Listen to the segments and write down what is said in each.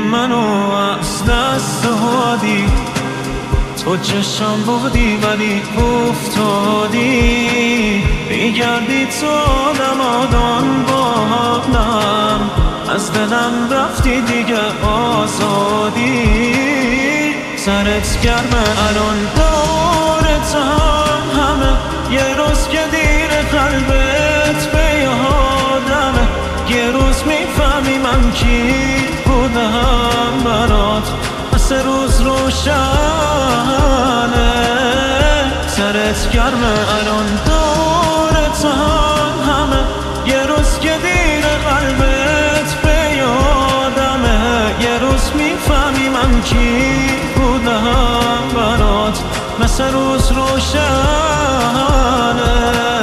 منو از دست دادی، تو چشم بودی ولی افتادی، میگردی تو دمادان بادم، از دلم رفتی دیگه آزادی. سرت گرمه الان دورت همه، یه روز که دیر قلبت به یادمه، یه روز میفهمی من کی بودم برات، سه روز روشنه. سرت گرمه الان دورت همه، یه روز که دیر قلبت به یادمه، یه روز میفهمی من کی بودم برات، مثل روز روشنه.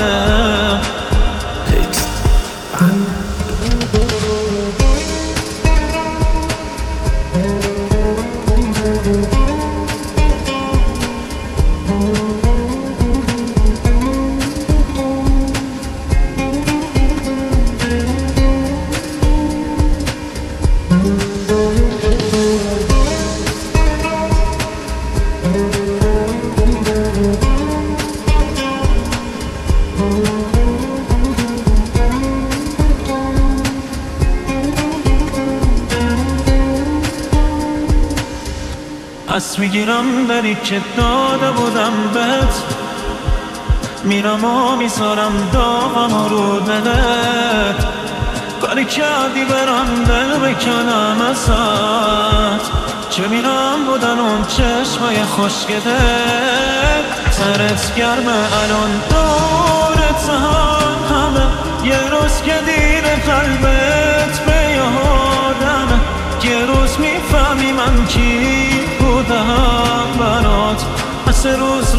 پس میگیرم دری که داده بودم بهت، میرم و میذارم داغم رو دلت، کاری کردی برم دل بکنم ازت، چه میرم بودن اون چشمای خوشگلت. سرت گرمه الان دورت همه، یه روز که دیر قلبت به یادمه، یه روز میفهمی من کی بودم برات، مثل روز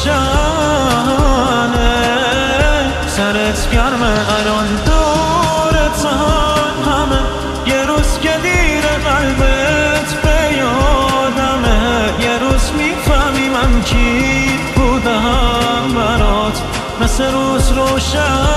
روشنه. سرت گرمه الان دورت همه، یه روز که دیر قلبت به یادمه، یه روز میفهمی من کی بودم برات، مثل روز روشنه.